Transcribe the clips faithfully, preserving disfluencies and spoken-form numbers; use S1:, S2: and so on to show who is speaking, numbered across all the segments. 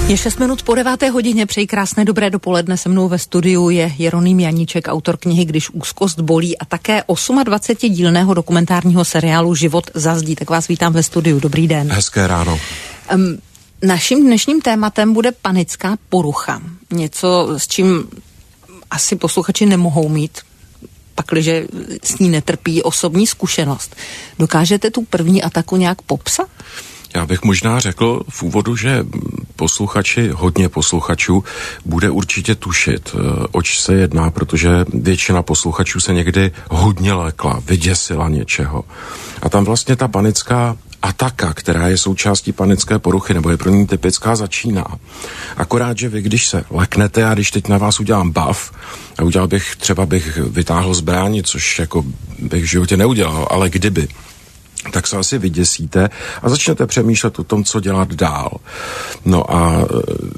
S1: Je šest minut po deváté hodině, přeji krásné dobré dopoledne. Se mnou ve studiu je Jeroným Janíček, autor knihy Když úzkost bolí a také dvacetidílného dokumentárního seriálu Život za zdí. Tak vás vítám ve studiu. Dobrý den.
S2: Hezké ráno.
S1: Um, naším dnešním tématem bude panická porucha. Něco, s čím asi posluchači nemohou mít, pakliže s ní netrpí osobní zkušenost. Dokážete tu první ataku nějak popsat?
S2: Já bych možná řekl v úvodu, že posluchači, hodně posluchačů, bude určitě tušit, oč se jedná, protože většina posluchačů se někdy hodně lékla, vyděsila něčeho. A tam vlastně ta panická ataka, která je součástí panické poruchy, nebo je pro ní typická, začíná. Akorát, že vy, když se leknete, a když teď na vás udělám bav, a udělal bych, třeba bych vytáhl zbraň, což jako bych v životě neudělal, ale kdyby, tak se asi vyděsíte a začnete přemýšlet o tom, co dělat dál. No a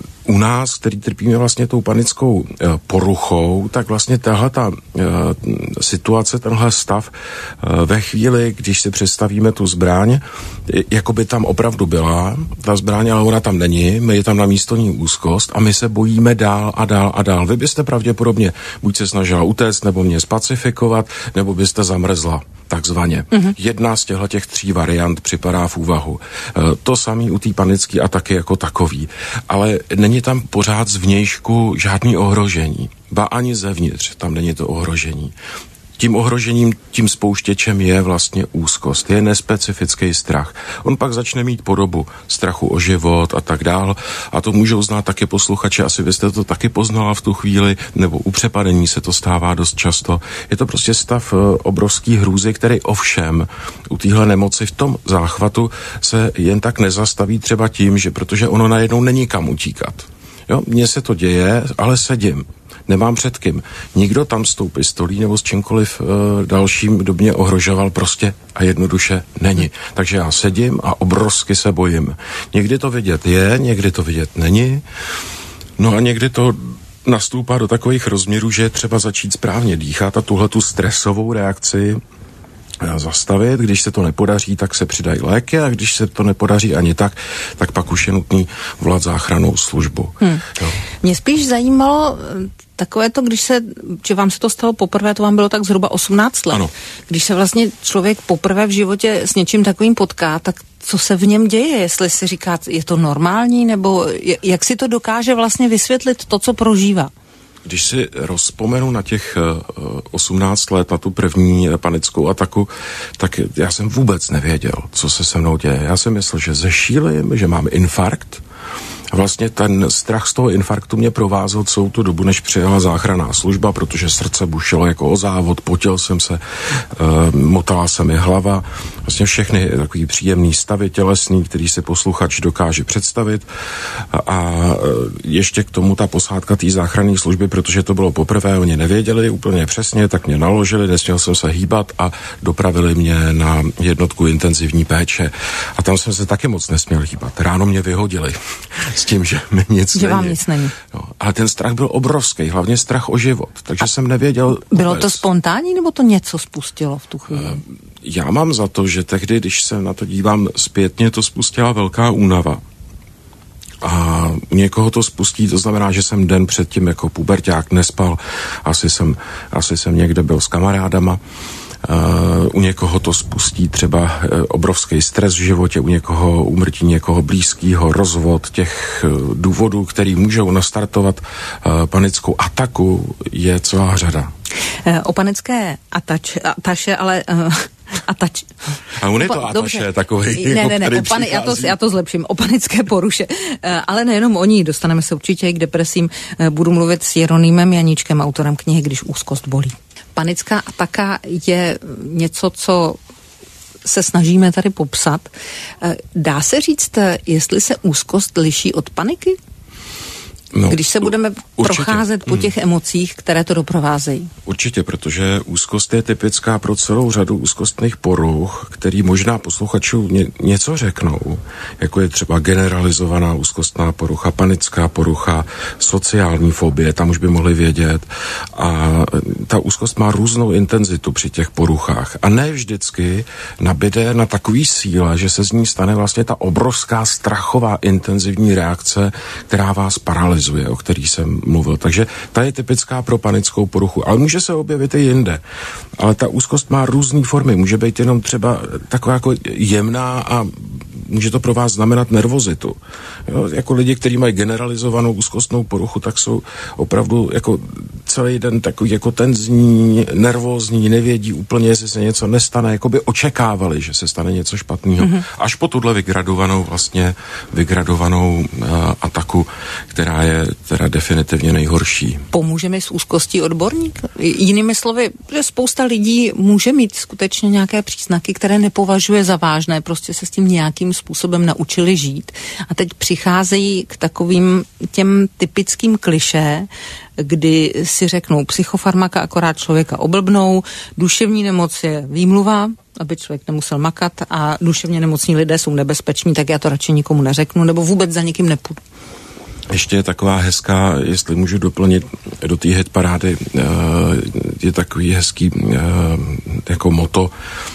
S2: u nás, který trpíme vlastně tou panickou e, poruchou, tak vlastně tahle ta e, situace, tenhle stav e, ve chvíli, když si představíme tu zbraň, jako by tam opravdu byla, ta zbraň, ale ona tam není, my je tam na místo ní úzkost a my se bojíme dál a dál a dál. Vy byste pravděpodobně buď se snažila utéct, nebo mě spacifikovat, nebo byste zamrzla. Takzvaně. Mm-hmm. Jedna z těchto těch tří variant připadá v úvahu. E, to samý u té panické ataky jako takový. Ale není tam pořád zvnějšku žádný ohrožení. Ba ani zevnitř tam není to ohrožení. Tím ohrožením, tím spouštěčem je vlastně úzkost, je nespecifický strach. On pak začne mít podobu strachu o život a tak dál. A to můžou znát taky posluchači, asi vy jste to taky poznala v tu chvíli, nebo u přepadení se to stává dost často. Je to prostě stav obrovský hrůzy, který ovšem u téhle nemoci v tom záchvatu se jen tak nezastaví třeba tím, že protože ono najednou není kam utíkat. Jo, mně se to děje, ale sedím. Nemám před kým. Nikdo tam s tou pistolí nebo s čímkoliv e, dalším, kdo mě ohrožoval, prostě a jednoduše není. Takže já sedím a obrovsky se bojím. Někdy to vidět je, někdy to vidět není. No a někdy to nastoupá do takových rozměrů, že je třeba začít správně dýchat a tuhle tu stresovou reakci zastavit. Když se to nepodaří, tak se přidají léky a když se to nepodaří ani tak, tak pak už je nutný volat záchrannou službu. Hmm.
S1: Mě spíš zajímalo takové to, když se, že vám se to stalo poprvé, to vám bylo tak zhruba osmnáct let.
S2: Ano.
S1: Když se vlastně člověk poprvé v životě s něčím takovým potká, tak co se v něm děje? Jestli si říká, je to normální, nebo jak si to dokáže vlastně vysvětlit to, co prožívá?
S2: Když si rozpomenu na těch osmnáct let, na tu první panickou ataku, tak já jsem vůbec nevěděl, co se se mnou děje. Já jsem myslel, že zešílím, že mám infarkt. A vlastně ten strach z toho infarktu mě provázel celou tu dobu, než přijela záchranná služba, protože srdce bušilo jako o závod, potil jsem se, e, motala se mi hlava. Vlastně všechny takový příjemný stavy tělesný, který si posluchač dokáže představit. A, a ještě k tomu ta posádka té záchranné služby, protože to bylo poprvé, oni nevěděli úplně přesně, tak mě naložili, nesměl jsem se hýbat a dopravili mě na jednotku intenzivní péče. A tam jsem se taky moc nesměl hýbat. Ráno mě vyhodili. S tím, že mi nic
S1: že
S2: není.
S1: vám nic není.
S2: No, ale ten strach byl obrovský, hlavně strach o život, takže a jsem nevěděl.
S1: Bylo
S2: vůbec.
S1: To spontánní, nebo to něco spustilo v tu chvíli? Uh,
S2: já mám za to, že tehdy, když se na to dívám zpětně, to spustila velká únava. A u někoho to spustí, to znamená, že jsem den předtím jako puberťák nespal, asi jsem, asi jsem někde byl s kamarádama. Uh, u někoho to spustí třeba uh, obrovský stres v životě, u někoho úmrtí někoho blízkého, rozvod, těch uh, důvodů, který můžou nastartovat uh, panickou ataku, je celá řada.
S1: Uh, o panické atač, ataše, ale... Uh... Atač.
S2: A on je to ataše takovej,
S1: ne,
S2: jako,
S1: ne, ne, pan, já, to, já to zlepším, o panické poruše. Ale nejenom o ní, dostaneme se určitě i k depresím. Budu mluvit s Jeronýmem Janíčkem, autorem knihy Když úzkost bolí. Panická ataka je něco, co se snažíme tady popsat. Dá se říct, jestli se úzkost liší od paniky? No, když se budeme určitě procházet po těch emocích, které to doprovázejí.
S2: Určitě, protože úzkost je typická pro celou řadu úzkostných poruch, který možná posluchačů ně, něco řeknou, jako je třeba generalizovaná úzkostná porucha, panická porucha, sociální fobie, tam už by mohli vědět. A ta úzkost má různou intenzitu při těch poruchách. A ne vždycky nabide na takový síle, že se z ní stane vlastně ta obrovská strachová intenzivní reakce, která vás paralyzuje, o který jsem mluvil. Takže ta je typická pro panickou poruchu, ale může se objevit i jinde. Ale ta úzkost má různé formy. Může být jenom třeba taková jako jemná a může to pro vás znamenat nervozitu. Jo, jako lidi, kteří mají generalizovanou úzkostnou poruchu, tak jsou opravdu jako celý den takový jako tenzní, nervózní, nevědí úplně, jestli se něco nestane, jako by očekávali, že se stane něco špatného. Mm-hmm. Až po tuhle vygradovanou vlastně, vygradovanou uh, ataku, která je teda definitivně nejhorší.
S1: Pomůže mi s úzkostí odborník? Jinými slovy, že spousta lidí může mít skutečně nějaké příznaky, které nepovažuje za vážné, prostě se s tím nějakým způsobem naučili žít. A teď přicházejí k takovým těm typickým klišé, kdy si řeknou psychofarmaka akorát člověka oblbnou, duševní nemoc je výmluva, aby člověk nemusel makat a duševně nemocní lidé jsou nebezpeční, tak já to radši nikomu neřeknu, nebo vůbec za nikým nepůjdu.
S2: Ještě je taková hezká, jestli můžu doplnit do té hitparády, je takový hezký jako moto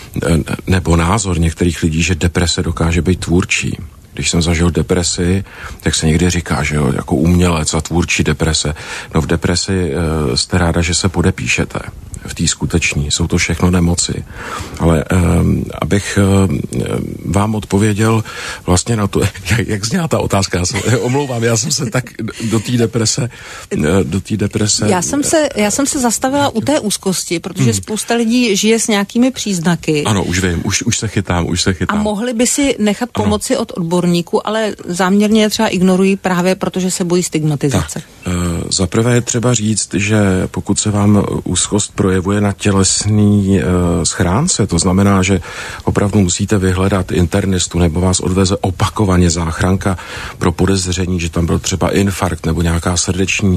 S2: nebo názor některých lidí, že deprese dokáže být tvůrčí. Když jsem zažil depresi, tak se někdy říká, že jo, jako umělec a tvůrčí deprese. No v depresi e, jste ráda, že se podepíšete v té skuteční. Jsou to všechno nemoci. Ale e, abych e, vám odpověděl vlastně na to, jak, jak zněla ta otázka, já se omlouvám, já jsem se tak do té deprese, e, do té deprese...
S1: Já jsem se, já jsem se zastavila u té úzkosti, protože hmm. spousta lidí žije s nějakými příznaky.
S2: Ano, už vím, už, už se chytám, už se chytám.
S1: A mohli by si nechat pomoci ano. od odborníků, ale záměrně je třeba ignorují právě protože se bojí stigmatizace.
S2: Tak, e, za prvé je třeba říct, že pokud se vám úzkost projevuje na tělesný e, schránce, to znamená, že opravdu musíte vyhledat internistu nebo vás odveze opakovaně záchranka pro podezření, že tam byl třeba infarkt nebo nějaká srdeční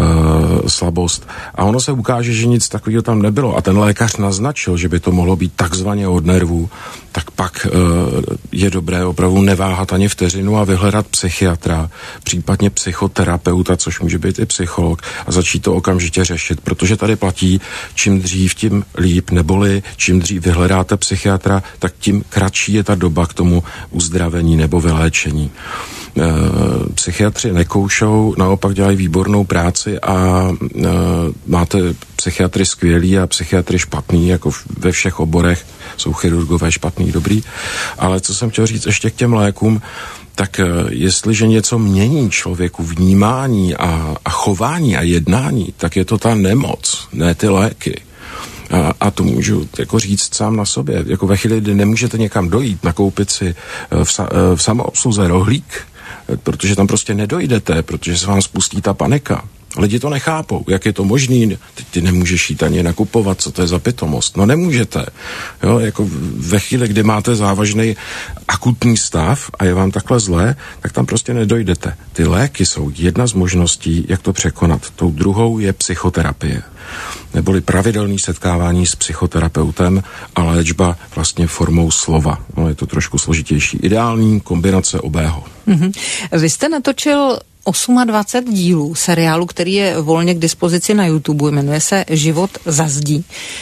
S2: e, slabost. A ono se ukáže, že nic takového tam nebylo a ten lékař naznačil, že by to mohlo být takzvaně od nervů, tak pak e, je dobré opravdu neváhat ani vteřinu a vyhledat psychiatra, případně psychoterapeuta, což může být i psycholog, a začít to okamžitě řešit, protože tady platí, čím dřív, tím líp, neboli čím dřív vyhledáte psychiatra, tak tím kratší je ta doba k tomu uzdravení nebo vyléčení. E, psychiatři nekoušou, naopak dělají výbornou práci a e, máte psychiatry skvělý a psychiatry špatný, jako ve všech oborech jsou chirurgové špatný, dobrý. Ale co jsem chtěl říct ještě k těm lékům, tak jestliže něco mění člověku vnímání a, a chování a jednání, tak je to ta nemoc, ne ty léky. A, a to můžu jako říct sám na sobě. Jako ve chvíli, kdy nemůžete někam dojít, nakoupit si v, sa, v samoobsluze rohlík, protože tam prostě nedojdete, protože se vám spustí ta panika. Lidi to nechápou, jak je to možný, teď ty nemůžeš jít ani nakupovat, co to je za pitomost. No nemůžete. Jo, jako ve chvíli, kdy máte závažný akutní stav a je vám takhle zlé, tak tam prostě nedojdete. Ty léky jsou jedna z možností, jak to překonat. Tou druhou je psychoterapie. Neboli pravidelné setkávání s psychoterapeutem a léčba vlastně formou slova. No, je to trošku složitější. Ideální kombinace obého.
S1: Mm-hmm. Vy jste natočil dvacet osm dílů seriálu, který je volně k dispozici na YouTube, jmenuje se Život za zdí.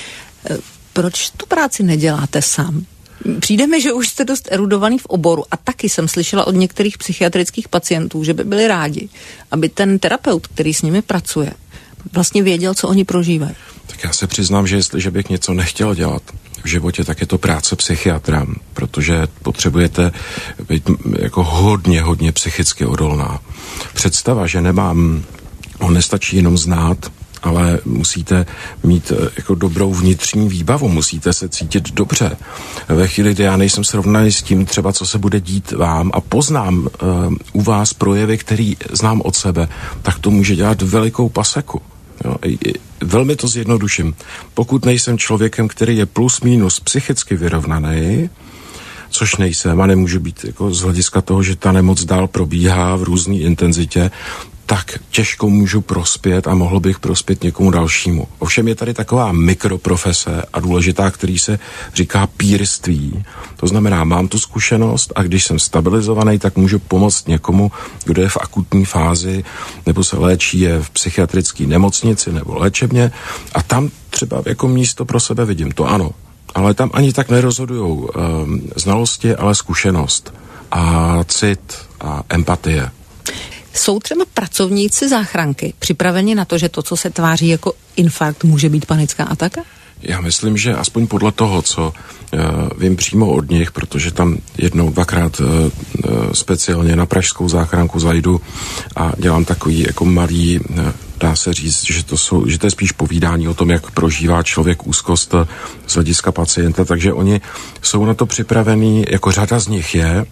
S1: Proč tu práci neděláte sám? Přijde mi, že už jste dost erudovaný v oboru a taky jsem slyšela od některých psychiatrických pacientů, že by byli rádi, aby ten terapeut, který s nimi pracuje, vlastně věděl, co oni prožívají.
S2: Tak já se přiznám, že jestliže bych něco nechtěl dělat v životě, tak je to práce psychiatra, protože potřebujete být jako hodně, hodně psychicky odolná. Představa, že nemám, on nestačí jenom znát, ale musíte mít jako dobrou vnitřní výbavu, musíte se cítit dobře. Ve chvíli, kdy já nejsem srovnaný s tím třeba, co se bude dít vám a poznám uh, u vás projevy, který znám od sebe, tak to může dělat velikou paseku. Jo, velmi to zjednoduším. Pokud nejsem člověkem, který je plus minus psychicky vyrovnaný, což nejsem a nemůžu být jako z hlediska toho, že ta nemoc dál probíhá v různé intenzitě, tak těžko můžu prospět a mohl bych prospět někomu dalšímu. Ovšem je tady taková mikroprofese a důležitá, který se říká pírství. To znamená, mám tu zkušenost a když jsem stabilizovaný, tak můžu pomoct někomu, kdo je v akutní fázi nebo se léčí, je v psychiatrické nemocnici nebo léčebně a tam třeba jako místo pro sebe vidím, to ano. Ale tam ani tak nerozhodujou um, znalosti, ale zkušenost a cit a empatie.
S1: Jsou třeba pracovníci záchranky připraveni na to, že to, co se tváří jako infarkt, může být panická ataka?
S2: Já myslím, že aspoň podle toho, co uh, vím přímo od nich, protože tam jednou, dvakrát uh, speciálně na pražskou záchranku zajdu a dělám takový jako malý, uh, dá se říct, že to, jsou, že to je spíš povídání o tom, jak prožívá člověk úzkost z hlediska pacienta, takže oni jsou na to připravení, jako řada z nich je,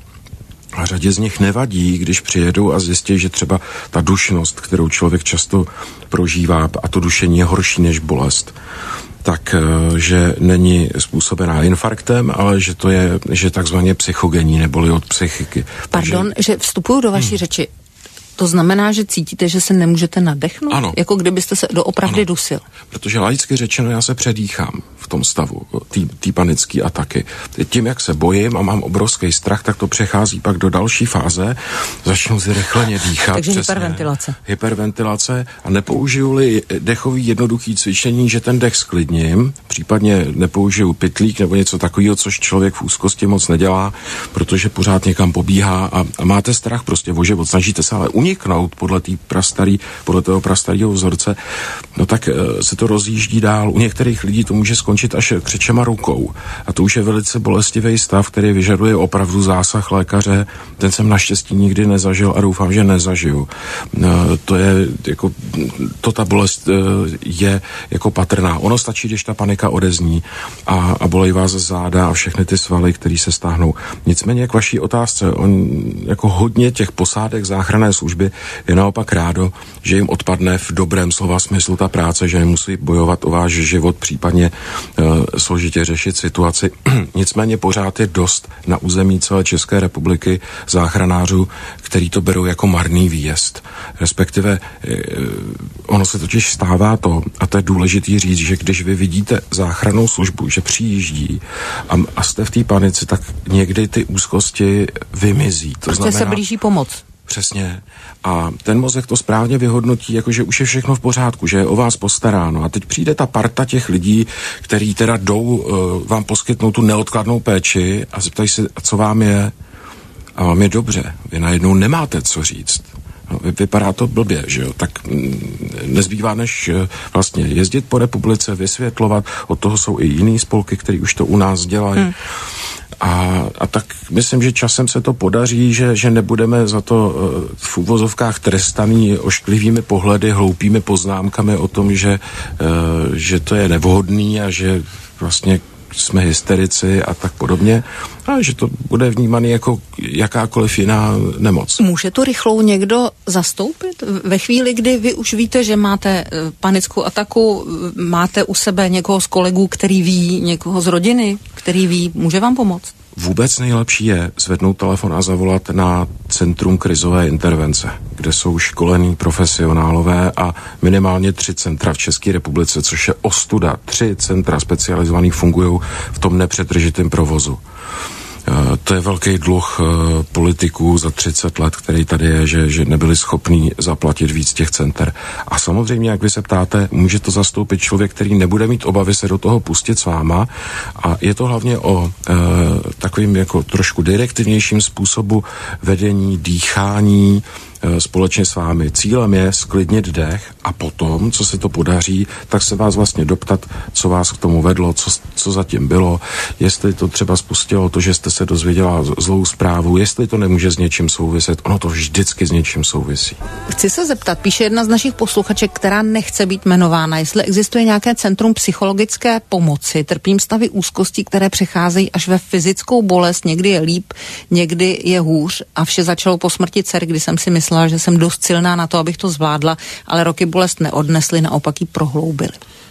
S2: a řadě z nich nevadí, když přijedou a zjistí, že třeba ta dušnost, kterou člověk často prožívá, a to dušení je horší než bolest, tak že není způsobená infarktem, ale že to je, že takzvaně psychogenní, neboli od psychiky.
S1: Pardon,
S2: Takže...
S1: že vstupuju do vaší hmm. řeči. To znamená, že cítíte, že se nemůžete nadechnout?
S2: Ano.
S1: Jako kdybyste se doopravdy ano. dusil?
S2: Protože laicky řečeno, já se předýchám v tom stavu, té panické ataky. Tím, jak se bojím a mám obrovský strach, tak to přechází pak do další fáze. Začnu si rychleně dýchat.
S1: Takže
S2: přesně,
S1: hyperventilace.
S2: Hyperventilace a nepoužiju-li dechový jednoduchý cvičení, že ten dech sklidním, případně nepoužiju pytlík nebo něco takového, což člověk v úzkosti moc nedělá, protože pořád někam pobíhá a, a máte strach prostě o život, snažíte se ale uniknout podle té prastarý, podle toho prastarého vzorce, no tak e, se to rozjíždí dál. U některých lidí to může skončit až křečema rukou. A to už je velice bolestivý stav, který vyžaduje opravdu zásah lékaře. Ten jsem naštěstí nikdy nezažil a doufám, že nezažiju. E, to je jako, to ta bolest e, je jako patrná. Ono stačí, když ta panika odezní a, a bolej vás záda a všechny ty svaly, které se stáhnou. Nicméně k vaší otázce, on jako hodně těch posádek záchranné služby je naopak rádo, že jim odpadne v dobrém slova smyslu ta práce, že nemusí bojovat o váš život, případně e, složitě řešit situaci. Nicméně pořád je dost na území celé České republiky záchranářů, který to berou jako marný výjezd. Respektive e, ono se totiž stává to, a to je důležitý říct, že když vy vidíte záchrannou službu, že přijíždí a, a jste v té panici, tak někdy ty úzkosti vymizí. To
S1: prostě
S2: znamená,
S1: se blíží pomoc.
S2: Přesně. A ten mozek to správně vyhodnotí, jakože už je všechno v pořádku, že je o vás postaráno. A teď přijde ta parta těch lidí, který teda jdou uh, vám poskytnout tu neodkladnou péči a zeptají se, co vám je. A vám je dobře. Vy najednou nemáte co říct. No, vypadá to blbě, že jo? Tak mm, nezbývá než uh, vlastně jezdit po republice, vysvětlovat. Od toho jsou i jiný spolky, který už to u nás dělají. Hmm. A, a tak myslím, že časem se to podaří, že, že nebudeme za to uh, v uvozovkách trestaný ošklivými pohledy, hloupými poznámkami o tom, že, uh, že to je nevhodný a že vlastně jsme hysterici a tak podobně, a že to bude vnímaný jako jakákoliv jiná nemoc.
S1: Může to rychlou někdo zastoupit? Ve chvíli, kdy vy už víte, že máte panickou ataku, máte u sebe někoho z kolegů, který ví, někoho z rodiny, který ví, může vám pomoct?
S2: Vůbec nejlepší je zvednout telefon a zavolat na Centrum krizové intervence, kde jsou školení profesionálové a minimálně tři centra v České republice, což je ostuda. Tři centra specializovaný fungují v tom nepřetržitém provozu. To je velký dluh politiků za třicet let, který tady je, že, že nebyli schopní zaplatit víc těch center. A samozřejmě, jak vy se ptáte, může to zastoupit člověk, který nebude mít obavy se do toho pustit s váma. A je to hlavně o e, takovým jako trošku direktivnějším způsobu vedení, dýchání, společně s vámi. Cílem je sklidnit dech a potom, co se to podaří, tak se vás vlastně doptat, co vás k tomu vedlo, co, co zatím bylo, jestli to třeba spustilo to, že jste se dozvěděla zlou zprávu, jestli to nemůže s něčím souviset. Ono to vždycky s něčím souvisí.
S1: Chci se zeptat, píše jedna z našich posluchaček, která nechce být jmenována, jestli existuje nějaké centrum psychologické pomoci. Trpím stavy úzkostí, které přecházejí až ve fyzickou bolest, někdy je líp, někdy je hůř a vše začalo po smrti dcery, kdy jsem si myslela, že jsem dost silná na to, abych to zvládla, ale roky bolest neodnesly, naopak ji prohloubily.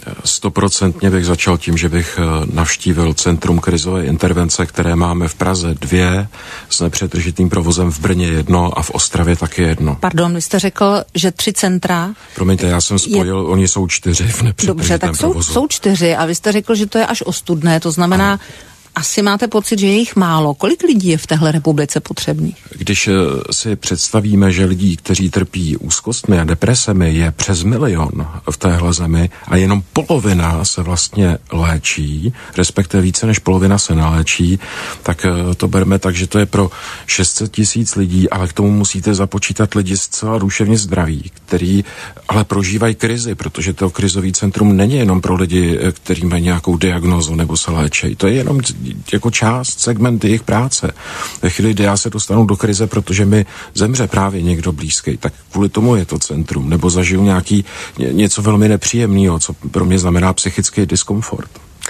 S2: Stoprocentně bych začal tím, že bych navštívil Centrum krizové intervence, které máme v Praze dvě, s nepřetržitým provozem v Brně jedno a v Ostravě taky jedno.
S1: Pardon, vy jste řekl, že tři centra...
S2: Promiňte, já jsem spojil, je... oni jsou čtyři v nepřetržitém
S1: Dobře, tak
S2: provozu.
S1: Jsou, jsou čtyři a vy jste řekl, že to je až ostudné, to znamená... Ano. Asi máte pocit, že je jich málo. Kolik lidí je v téhle republice potřebných?
S2: Když si představíme, že lidí, kteří trpí úzkostmi a depresemi, je přes milion v téhle zemi a jenom polovina se vlastně léčí, respektive více než polovina se neléčí, tak to berme tak, že to je pro šest set tisíc lidí, ale k tomu musíte započítat lidi zcela duševně zdraví, který ale prožívají krizi, protože to krizový centrum není jenom pro lidi, kteří mají nějakou diagnózu nebo se léčí. To je jenom jako část, segment jejich práce. Ve chvíli, kdy já se dostanu do krize, protože mi zemře právě někdo blízký, tak kvůli tomu je to centrum. Nebo zažiju nějaký něco velmi nepříjemného, co pro mě znamená psychický diskomfort.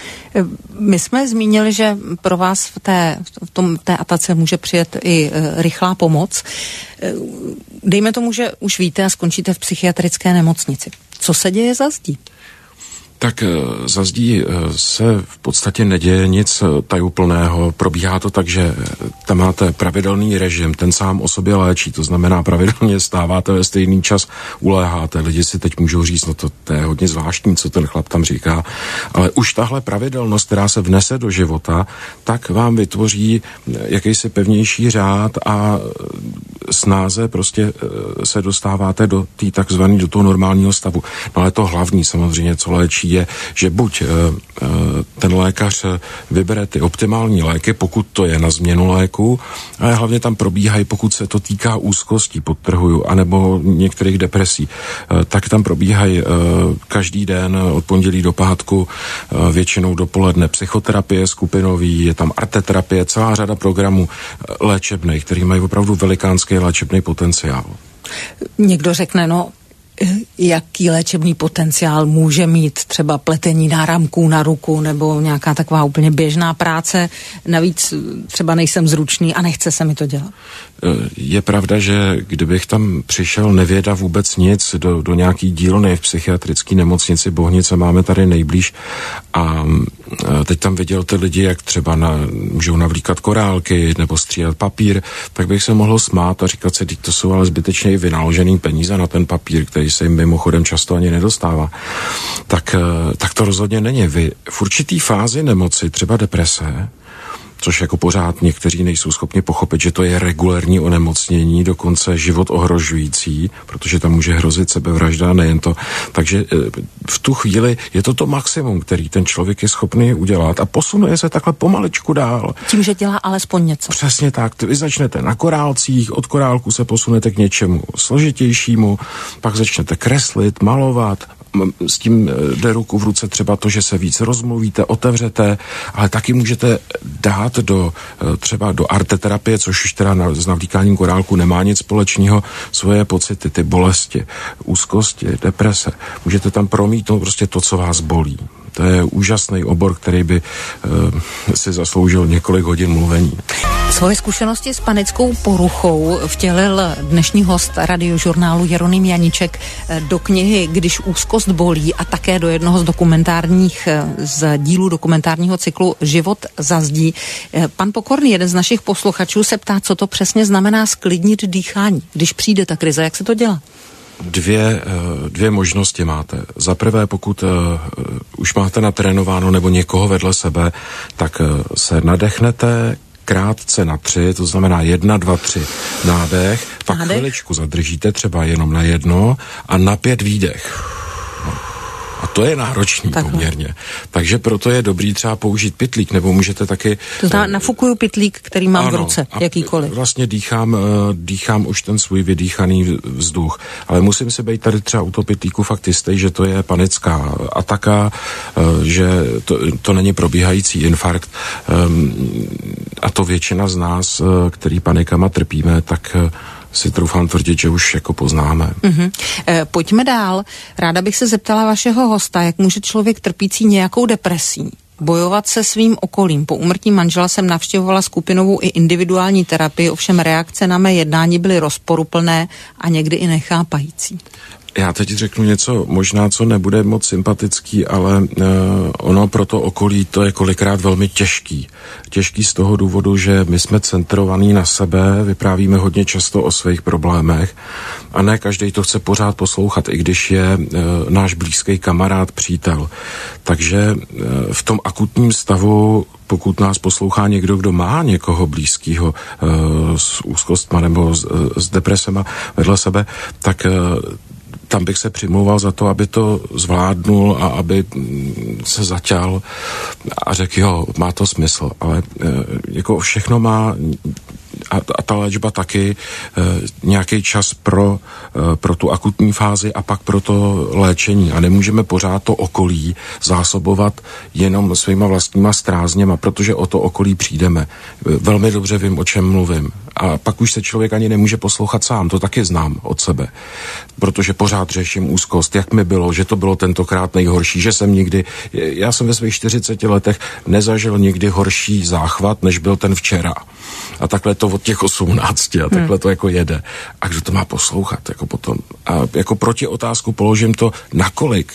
S1: My jsme zmínili, že pro vás v té, v tom, v té atace může přijet i e, rychlá pomoc. E, dejme tomu, že už víte a skončíte v psychiatrické nemocnici. Co se děje za zdí?
S2: Tak za zdí se v podstatě neděje nic tajuplného. Probíhá to tak, že tam máte pravidelný režim, ten sám o sobě léčí, to znamená pravidelně stáváte ve stejný čas, uléháte. Lidi si teď můžou říct, no to, to je hodně zvláštní, co ten chlap tam říká, ale už tahle pravidelnost, která se vnese do života, tak vám vytvoří jakýsi pevnější řád a snáze prostě se dostáváte do té takzvaný, do toho normálního stavu. No ale to hlavní samozřejmě, co léčí, je, že buď uh, uh, ten lékař vybere ty optimální léky, pokud to je na změnu léku, ale hlavně tam probíhají, pokud se to týká úzkostí, podtrhuju, anebo některých depresí, uh, tak tam probíhají uh, každý den od pondělí do pátku, uh, většinou dopoledne psychoterapie skupinový, je tam arteterapie, celá řada programů uh, léčebných, který mají opravdu velikánský léčebný potenciál.
S1: Někdo řekne, no jaký léčebný potenciál může mít třeba pletení náramků na ruku nebo nějaká taková úplně běžná práce. Navíc třeba nejsem zručný a nechce se mi to dělat.
S2: Je pravda, že kdybych tam přišel nevěda vůbec nic do, do nějaký dílny v psychiatrické nemocnici Bohnice, máme tady nejblíž, a teď tam viděl ty lidi, jak třeba na, můžou navlíkat korálky nebo stříhat papír, tak bych se mohl smát a říkat si, to jsou ale zbytečně vynaložený peníze na ten papír, který se jim mimochodem často ani nedostává. Tak, tak to rozhodně není. Vy v určitý fázi nemoci, třeba deprese, což jako pořád někteří nejsou schopni pochopit, že to je regulérní onemocnění, dokonce život ohrožující, protože tam může hrozit sebevražda, nejen to. Takže v tu chvíli je to to maximum, který ten člověk je schopný udělat a posunuje se takhle pomaličku dál.
S1: Tím, že dělá alespoň něco.
S2: Přesně tak. Vy začnete na korálcích, od korálku se posunete k něčemu složitějšímu, pak začnete kreslit, malovat, s tím jde ruku v ruce třeba to, že se víc rozmluvíte, otevřete, ale taky můžete dát do třeba do arteterapie, což už teda s navlíkáním korálku nemá nic společného, svoje pocity, ty bolesti, úzkosti, deprese. Můžete tam promítnout prostě to, co vás bolí. To je úžasný obor, který by uh, si zasloužil několik hodin mluvení.
S1: Svoje zkušenosti s panickou poruchou vtělil dnešní host radiožurnálu Jeroným Janíček do knihy Když úzkost bolí a také do jednoho z dokumentárních z dílů dokumentárního cyklu Život za zdí. Pan Pokorný, jeden z našich posluchačů, se ptá, co to přesně znamená sklidnit dýchání, když přijde ta krize, jak se to dělá?
S2: Dvě, dvě možnosti máte. Za prvé, pokud uh, už máte natrénováno nebo někoho vedle sebe, tak uh, se nadechnete krátce na tři, to znamená jedna, dva, tři nádech, pak
S1: nádech.
S2: Chviličku zadržíte třeba jenom na jedno a na pět výdech. No. A to je náročný Takhle. poměrně. Takže proto je dobrý třeba použít pytlík, nebo můžete taky...
S1: To znamená, nafukuju pytlík, který mám ano, v ruce, jakýkoliv.
S2: Vlastně dýchám, dýchám už ten svůj vydýchaný vzduch, ale musím si být tady třeba u toho pytlíku fakt jistý, že to je panická ataka, že to, to není probíhající infarkt, a to většina z nás, který panikama trpíme, tak si troufám tvrdit, že už jako poznáme.
S1: Mm-hmm. E, pojďme dál. Ráda bych se zeptala vašeho hosta, jak může člověk trpící nějakou depresí bojovat se svým okolím. Po úmrtí manžela jsem navštěvovala skupinovou i individuální terapii, ovšem reakce na mé jednání byly rozporuplné a někdy i nechápající.
S2: Já teď řeknu něco, možná co nebude moc sympatický, ale uh, ono pro to okolí to je kolikrát velmi těžký. Těžký z toho důvodu, že my jsme centrovaní na sebe, vyprávíme hodně často o svých problémech a ne každý to chce pořád poslouchat, i když je uh, náš blízký kamarád, přítel. Takže uh, v tom akutním stavu, pokud nás poslouchá někdo, kdo má někoho blízkého uh, s úzkostma nebo s, s depresema vedle sebe, tak uh, tam bych se přimlouval za to, aby to zvládnul a aby se zaťal a řekl, jo, má to smysl, ale jako všechno má a, a ta léčba taky nějaký čas pro, pro tu akutní fázi a pak pro to léčení a nemůžeme pořád to okolí zásobovat jenom svýma vlastníma strázněma, protože o to okolí přijdeme. Velmi dobře vím, o čem mluvím. A pak už se člověk ani nemůže poslouchat sám, to taky znám od sebe. Protože pořád řeším úzkost, jak mi bylo, že to bylo tentokrát nejhorší, že jsem nikdy, já jsem ve svých čtyřiceti letech nezažil nikdy horší záchvat, než byl ten včera. A takhle to od těch osmnácti a takhle hmm. to jako jede. A kdo to má poslouchat, jako potom. A jako proti otázku položím to, nakolik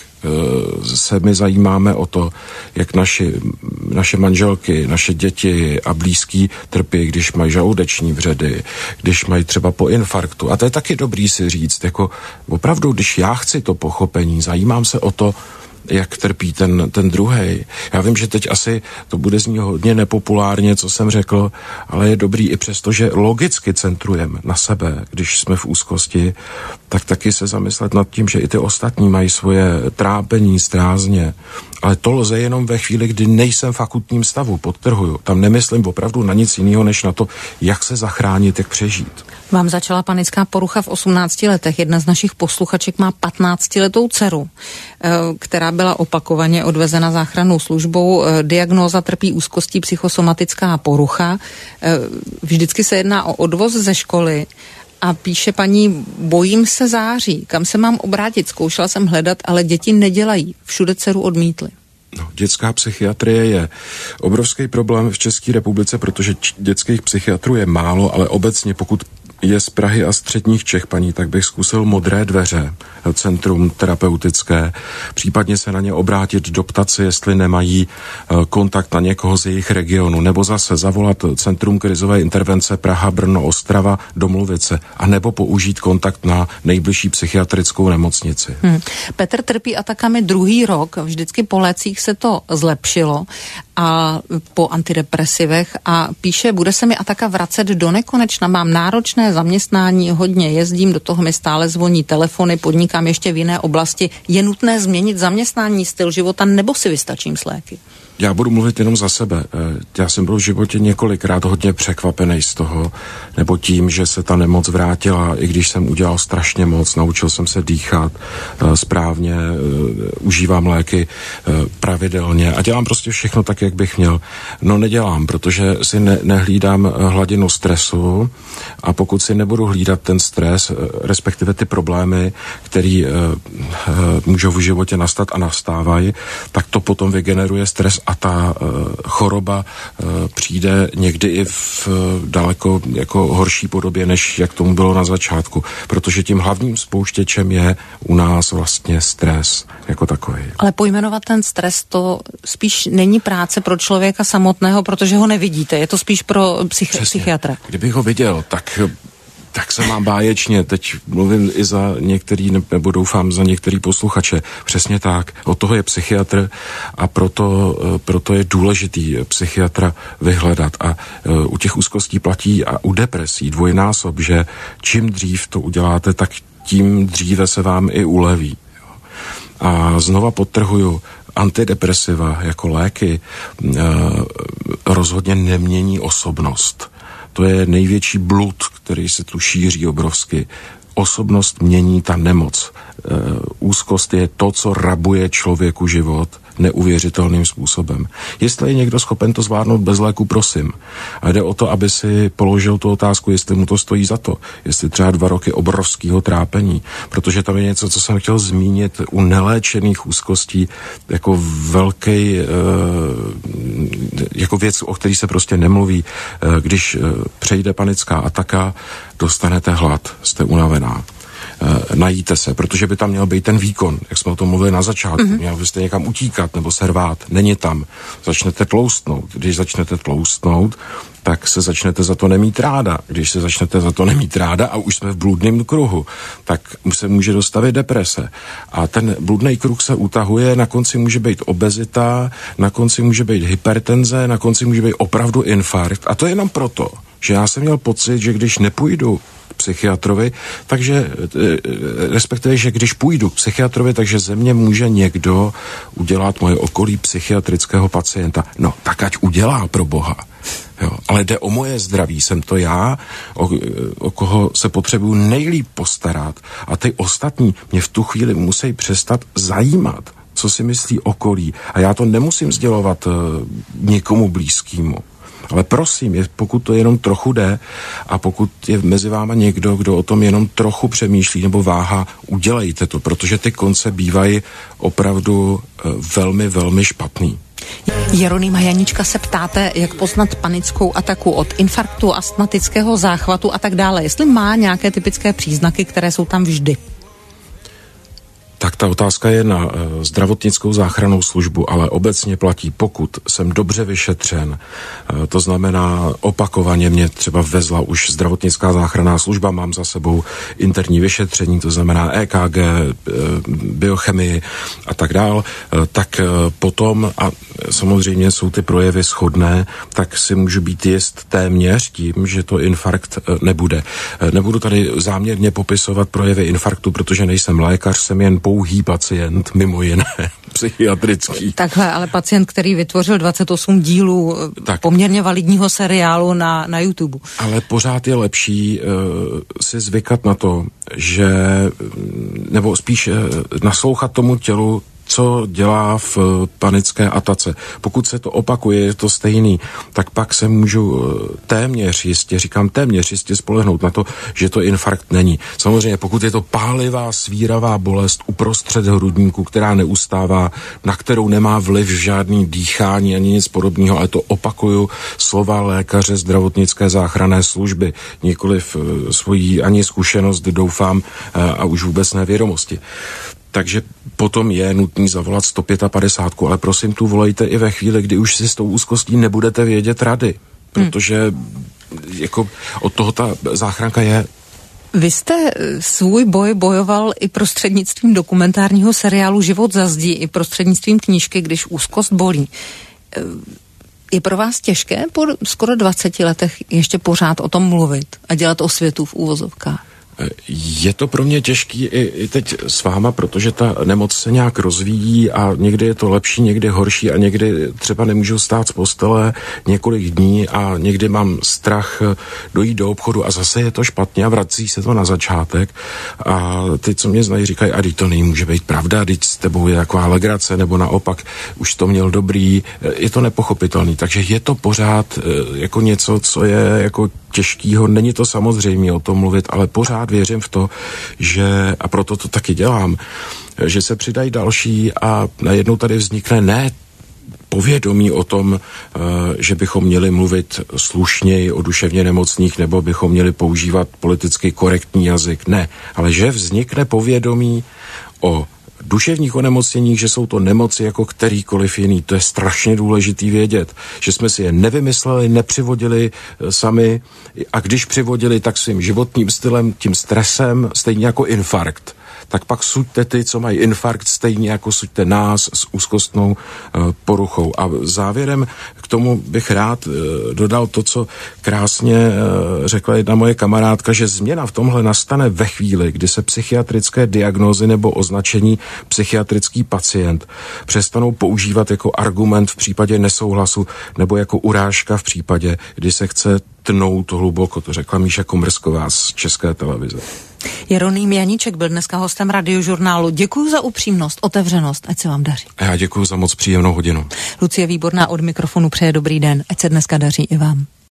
S2: se my zajímáme o to, jak naši, naše manželky, naše děti a blízký trpí, když mají žaludeční vředy, když mají třeba po infarktu. A to je taky dobrý si říct, jako opravdu, když já chci to pochopení, zajímám se o to, jak trpí ten, ten druhej. Já vím, že teď asi to bude znít hodně nepopulárně, co jsem řekl, ale je dobrý i přesto, že logicky centrujeme na sebe, když jsme v úzkosti, tak taky se zamyslet nad tím, že i ty ostatní mají svoje trápení, strázně. Ale to lze jenom ve chvíli, kdy nejsem v akutním stavu, podtrhuju. Tam nemyslím opravdu na nic jiného, než na to, jak se zachránit, jak přežít.
S1: Vám začala panická porucha v osmnácti letech. Jedna z našich posluchaček má patnáctiletou dceru, která byla opakovaně odvezena záchrannou službou. Diagnóza trpí úzkostí psychosomatická porucha. Vždycky se jedná o odvoz ze školy. A píše paní, bojím se září, kam se mám obrátit? Zkoušela jsem hledat, ale děti nedělají. Všude dceru odmítli.
S2: No, dětská psychiatrie je obrovský problém v České republice, protože č- dětských psychiatrů je málo, ale obecně pokud je z Prahy a středních Čech, paní, tak bych zkusil Modré dveře, centrum terapeutické, případně se na ně obrátit, doptat se, jestli nemají uh, kontakt na někoho z jejich regionu, nebo zase zavolat Centrum krizové intervence Praha, Brno, Ostrava, domluvit se, a nebo použít kontakt na nejbližší psychiatrickou nemocnici.
S1: Hmm. Petr trpí atakami druhý rok, vždycky po lécích se to zlepšilo a po antidepresivech a píše, bude se mi ataka vracet do nekonečna, mám náročné zaměstnání, hodně jezdím, do toho mi stále zvoní telefony, podnikám ještě v jiné oblasti. Je nutné změnit zaměstnání, styl života, nebo si vystačím s léky?
S2: Já budu mluvit jenom za sebe. Já jsem byl v životě několikrát hodně překvapený z toho, nebo tím, že se ta nemoc vrátila, i když jsem udělal strašně moc, naučil jsem se dýchat správně, užívám léky pravidelně a dělám prostě všechno tak, jak bych měl. No nedělám, protože si ne, nehlídám hladinu stresu a pokud si nebudu hlídat ten stres, respektive ty problémy, které můžou v životě nastat a nastávají, tak to potom vygeneruje stres a ta uh, choroba uh, přijde někdy i v uh, daleko jako horší podobě, než jak tomu bylo na začátku. Protože tím hlavním spouštěčem je u nás vlastně stres jako takový.
S1: Ale pojmenovat ten stres, to spíš není práce pro člověka samotného, protože ho nevidíte. Je to spíš pro psychi- psychiatra.
S2: Kdybych ho viděl, tak... tak se mám báječně, teď mluvím i za některý, nebo doufám za některý posluchače, přesně tak, od toho je psychiatr a proto, proto je důležitý psychiatra vyhledat a u těch úzkostí platí a u depresí dvojnásob, že čím dřív to uděláte, tak tím dříve se vám i uleví. A znova podtrhuju, antidepresiva jako léky rozhodně nemění osobnost. To je největší blud, který se tu šíří obrovsky. Osobnost mění ta nemoc. E, úzkost je to, co rabuje člověku život neuvěřitelným způsobem. Jestli je někdo schopen to zvládnout bez léku, prosím. A jde o to, aby si položil tu otázku, jestli mu to stojí za to. Jestli třeba dva roky obrovského trápení. Protože tam je něco, co jsem chtěl zmínit u neléčených úzkostí, jako velký, e, jako věc, o který se prostě nemluví. E, když e, přejde panická ataka, dostanete hlad, jste unavená. najíte se, protože by tam měl být ten výkon, jak jsme o tom mluvili na začátku, mm-hmm. měl byste někam utíkat nebo se rvát, není tam. Začnete tloustnout. Když začnete tloustnout, tak se začnete za to nemít ráda. Když se začnete za to nemít ráda a už jsme v bludném kruhu, tak se může dostavit deprese. A ten bludný kruh se utahuje, na konci může být obezita, na konci může být hypertenze, na konci může být opravdu infarkt. A to je jenom proto, že já jsem měl pocit, že když nepůjdu k psychiatrovi, takže respektive, že když půjdu k psychiatrovi, takže ze mě může někdo udělat moje okolí psychiatrického pacienta. No, tak ať udělá, pro boha. Jo, ale jde o moje zdraví, jsem to já, o, o koho se potřebuju nejlíp postarat a ty ostatní mě v tu chvíli musí přestat zajímat, co si myslí okolí. A já to nemusím sdělovat uh, někomu blízkému. Ale prosím, je, pokud to jenom trochu jde a pokud je mezi váma někdo, kdo o tom jenom trochu přemýšlí nebo váha, udělejte to, protože ty konce bývají opravdu uh, velmi, velmi špatný.
S1: Jeronýma Janíčka se ptáte, jak poznat panickou ataku od infarktu, astmatického záchvatu a tak dále. Jestli má nějaké typické příznaky, které jsou tam vždy.
S2: Tak ta otázka je na e, zdravotnickou záchrannou službu, ale obecně platí, pokud jsem dobře vyšetřen, e, to znamená opakovaně mě třeba vezla už zdravotnická záchranná služba, mám za sebou interní vyšetření, to znamená E K G, e, biochemii a tak dál, e, tak e, potom, a samozřejmě jsou ty projevy shodné, tak si můžu být jist téměř tím, že to infarkt e, nebude. E, nebudu tady záměrně popisovat projevy infarktu, protože nejsem lékař, jsem jen pouhý pacient, mimo jiné, psychiatrický.
S1: Takhle, ale pacient, který vytvořil dvacet osm dílů tak, poměrně validního seriálu na, na YouTube.
S2: Ale pořád je lepší uh, si zvykat na to, že, nebo spíš uh, naslouchat tomu tělu, co dělá v panické atace. Pokud se to opakuje, je to stejný, tak pak se můžu téměř jistě, říkám téměř jistě spolehnout na to, že to infarkt není. Samozřejmě, pokud je to pálivá, svíravá bolest uprostřed hrudníku, která neustává, na kterou nemá vliv žádný dýchání ani nic podobného, ale to opakuju slova lékaře zdravotnické záchranné služby, nikoliv svojí ani zkušenost, doufám, a už vůbec nevědomosti. Takže potom je nutný zavolat sto padesát pět, ale prosím, tu volejte i ve chvíli, kdy už si s tou úzkostí nebudete vědět rady, protože hmm. jako od toho ta záchranka je.
S1: Vy jste svůj boj bojoval i prostřednictvím dokumentárního seriálu Život za zdí, i prostřednictvím knížky Když úzkost bolí. Je pro vás těžké po skoro dvaceti letech ještě pořád o tom mluvit a dělat osvětu v úvozovkách?
S2: Je to pro mě těžký i, i teď s váma, protože ta nemoc se nějak rozvíjí a někdy je to lepší, někdy horší a někdy třeba nemůžu stát z postele několik dní a někdy mám strach dojít do obchodu a zase je to špatně a vrací se to na začátek a ty, co mě znají, říkají, a teď to nemůže být pravda, teď s tebou je taková legrace, nebo naopak už to měl dobrý, je to nepochopitelný, takže je to pořád jako něco, co je jako těžkýho, není to samozřejmě o tom mluvit, ale pořád věřím v to, že, a proto to taky dělám, že se přidají další a najednou tady vznikne ne povědomí o tom, že bychom měli mluvit slušněji o duševně nemocných nebo bychom měli používat politicky korektní jazyk. Ne, ale že vznikne povědomí o duševních onemocněních, že jsou to nemoci jako kterýkoliv jiný. To je strašně důležitý vědět, že jsme si je nevymysleli, nepřivodili sami a když přivodili, tak svým životním stylem, tím stresem, stejně jako infarkt. Tak pak suďte ty, co mají infarkt, stejně jako suďte nás s úzkostnou uh, poruchou. A závěrem k tomu bych rád uh, dodal to, co krásně uh, řekla jedna moje kamarádka, že změna v tomhle nastane ve chvíli, kdy se psychiatrické diagnózy nebo označení psychiatrický pacient přestanou používat jako argument v případě nesouhlasu nebo jako urážka v případě, kdy se chce tnout hluboko. To řekla Míša Komrsková z České televize.
S1: Jeroným Janíček byl dneska hostem Radiožurnálu. Děkuji za upřímnost, otevřenost, ať se vám daří.
S2: A já děkuji za moc příjemnou hodinu.
S1: Lucie Výborná od mikrofonu přeje dobrý den, ať se dneska daří i vám.